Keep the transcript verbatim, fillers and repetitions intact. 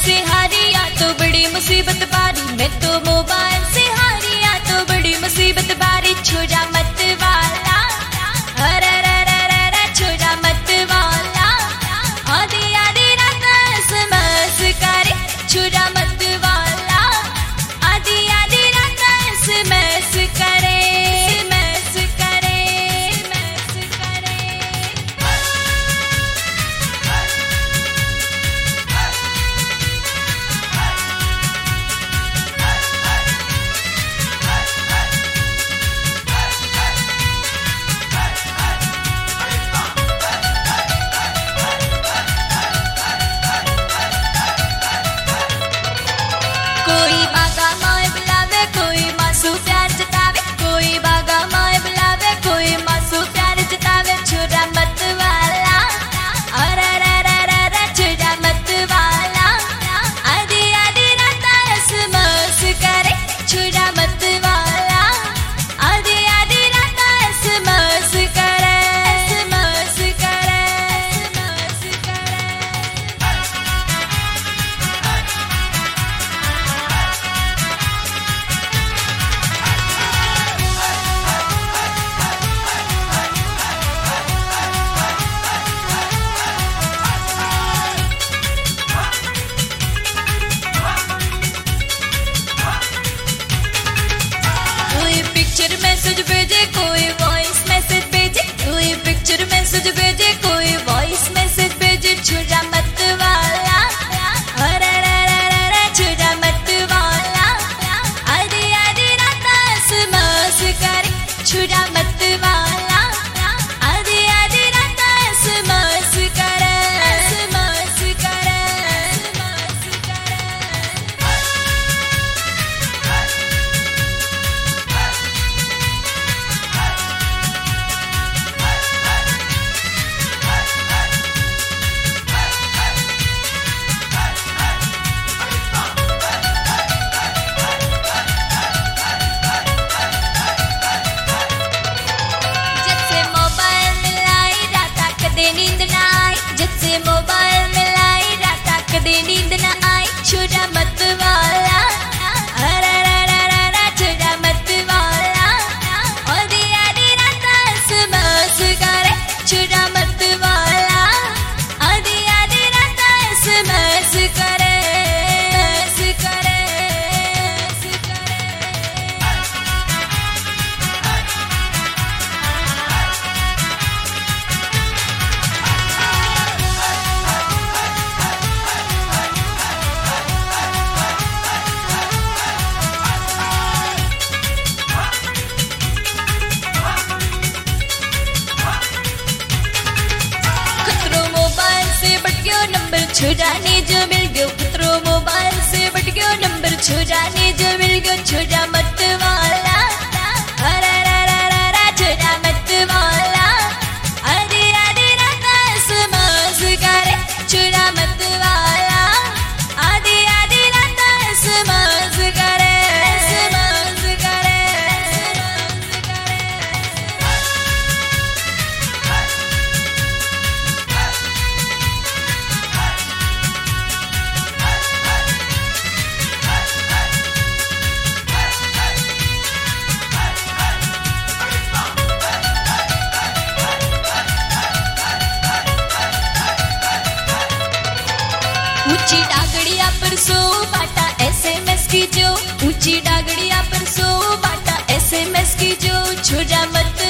से हारी या तो बड़ी मुसीबत बारी, मैं तो मोबाइल से हारी या तो बड़ी मुसीबत बारी। छोड़ा मत वाला, अरे रे रे रे रे छोड़ा मत वाला, आधी आधी रात एसएमएस करे। छोड़ा मत वाला, आधी आधी रात एसएमएस करे, एसएमएस करे, एसएमएस करे। कोई बागा माए बुलावे, कोई मासू प्यार जतावे, कोई बागा माए बुलावे, कोई मासू प्यार जतावे। छोड़ा मत वाला, अरे रे रे रे रे छोड़ा मत वाला, आधी आधी रात एसएमएस करे। छोड़ा मत वाला, आधी आधी रात एसएमएस करे, एसएमएस करे, एसएमएस करे। कोई पिक्चर मैसेज भेजे, कोई वॉइस मैसेज भेजे, कोई पिक्चर मैसेज भेजे, कोई वॉइस मैसेज भेजे। छोड़ा मत वाला, अरे रे रे रे रे छोड़ा मत वाला, आधी आधी रात एसएमएस करे। छोड़ा मत वाला, आधी आधी रात एसएमएस करे, एसएमएस करे, एसएमएस करे। जब से मोबाइल मिलाई राता कदे नींद ना आई, जब से मोबाइल मिलाई राता कदे नींद ना आई। छोड़ा मत वाला, अरे रे रे रे रे छोड़ा मत वाला, आधी आधी रात एसएमएस करे। छोड़ा मत वाला, आधी आधी रात एसएमएस करे, एसएमएस करे, एसएमएस करे। खतरो मोबाइल से बट गयो नंबर, छुड़ाने जो मिल गयो। खतरो मोबाइल से बट गयो नंबर, छुड़ाने जो मिल गयो। छोड़ा मत वाला, अरे रे रे रे रे छोड़ा मत वाला, आधी आधी रात एसएमएस करे। छोड़ा मत वाला, आधी आधी रात एसएमएस करे, एसएमएस करे, एसएमएस करे। ऊंची डागड़िया पर सो बाटा एसएमएस की जो, ऊंची डागड़िया पर सो बाटा एसएमएस की जो। छोड़ा मत